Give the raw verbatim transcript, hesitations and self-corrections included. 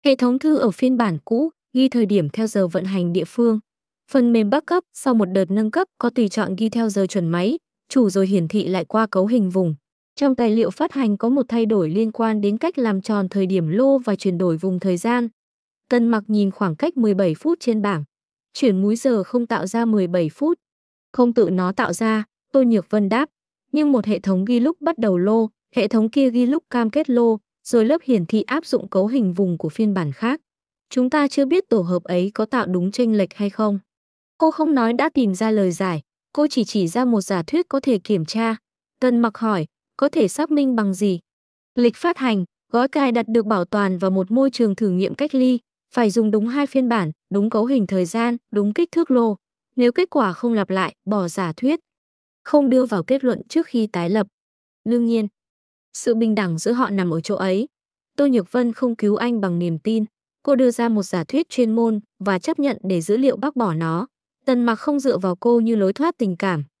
Hệ thống thư ở phiên bản cũ ghi thời điểm theo giờ vận hành địa phương. Phần mềm backup sau một đợt nâng cấp có tùy chọn ghi theo giờ chuẩn máy, chủ rồi hiển thị lại qua cấu hình vùng. Trong tài liệu phát hành có một thay đổi liên quan đến cách làm tròn thời điểm lô và chuyển đổi vùng thời gian. Tân Mặc nhìn khoảng cách mười bảy phút trên bảng. Chuyển múi giờ không tạo ra mười bảy phút. Không tự nó tạo ra, Tô Nhược Vân đáp. Nhưng một hệ thống ghi lúc bắt đầu lô, hệ thống kia ghi lúc cam kết lô, rồi lớp hiển thị áp dụng cấu hình vùng của phiên bản khác. Chúng ta chưa biết tổ hợp ấy có tạo đúng chênh lệch hay không. Cô không nói đã tìm ra lời giải, cô chỉ chỉ ra một giả thuyết có thể kiểm tra. Tân Mặc hỏi, có thể xác minh bằng gì? Lịch phát hành, gói cài đặt được bảo toàn vào một môi trường thử nghiệm cách ly, phải dùng đúng hai phiên bản, đúng cấu hình thời gian, đúng kích thước lô. Nếu kết quả không lặp lại, bỏ giả thuyết. Không đưa vào kết luận trước khi tái lập. Đương nhiên, sự bình đẳng giữa họ nằm ở chỗ ấy. Tô Nhược Vân không cứu anh bằng niềm tin. Cô đưa ra một giả thuyết chuyên môn và chấp nhận để dữ liệu bác bỏ nó. Tần Mặc không dựa vào cô như lối thoát tình cảm.